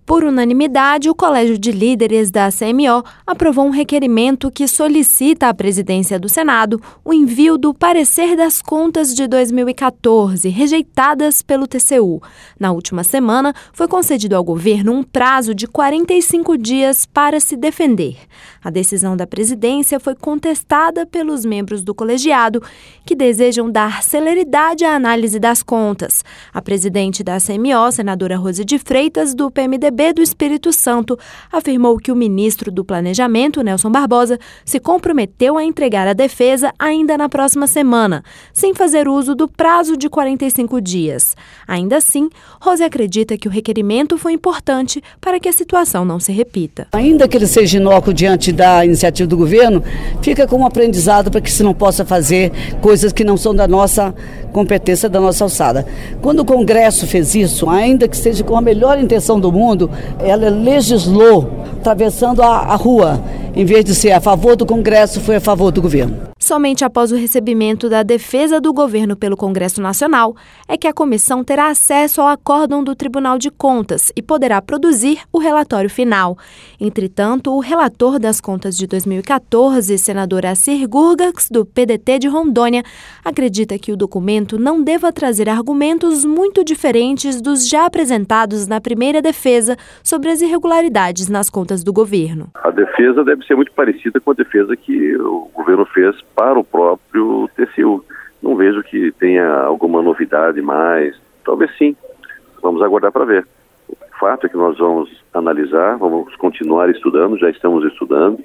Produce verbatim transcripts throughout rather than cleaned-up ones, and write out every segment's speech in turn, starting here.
Por unanimidade, o Colégio de Líderes da C M O aprovou um requerimento que solicita à presidência do Senado o envio do parecer das contas de dois mil e quatorze, rejeitadas pelo T C U. Na última semana, foi concedido ao governo um prazo de quarenta e cinco dias para se defender. A decisão da presidência foi contestada pelos membros do colegiado, que desejam dar celeridade à análise das contas. A presidente da C M O, senadora Rose de Freitas, do P M D B do Espírito Santo, afirmou que o ministro do Planejamento, Nelson Barbosa, se comprometeu a entregar a defesa ainda na próxima semana, sem fazer uso do prazo de quarenta e cinco dias. Ainda assim, Rose acredita que o requerimento foi importante para que a situação não se repita. Ainda que ele seja inócuo diante da iniciativa do governo, fica como aprendizado para que se não possa fazer coisas que não são da nossa competência, da nossa alçada. Quando o Congresso fez isso, ainda que seja com a melhor intenção do mundo, ela legislou atravessando a, a rua. Em vez de ser a favor do Congresso, foi a favor do governo. Somente após o recebimento da defesa do governo pelo Congresso Nacional é que a comissão terá acesso ao acórdão do Tribunal de Contas e poderá produzir o relatório final. Entretanto, o relator das contas de dois mil e quatorze, senador Assir Gurgax, do P D T de Rondônia, acredita que o documento não deva trazer argumentos muito diferentes dos já apresentados na primeira defesa sobre as irregularidades nas contas do governo. A defesa deve ser muito parecida com a defesa que o governo fez para o próprio T C U. Não vejo que tenha alguma novidade mais. Talvez sim. Vamos aguardar para ver. O fato é que nós vamos analisar, vamos continuar estudando, já estamos estudando,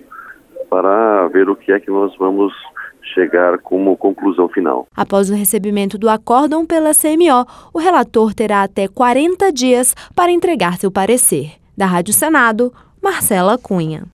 para ver o que é que nós vamos chegar como conclusão final. Após o recebimento do acórdão pela C M O, o relator terá até quarenta dias para entregar seu parecer. Da Rádio Senado, Marcela Cunha.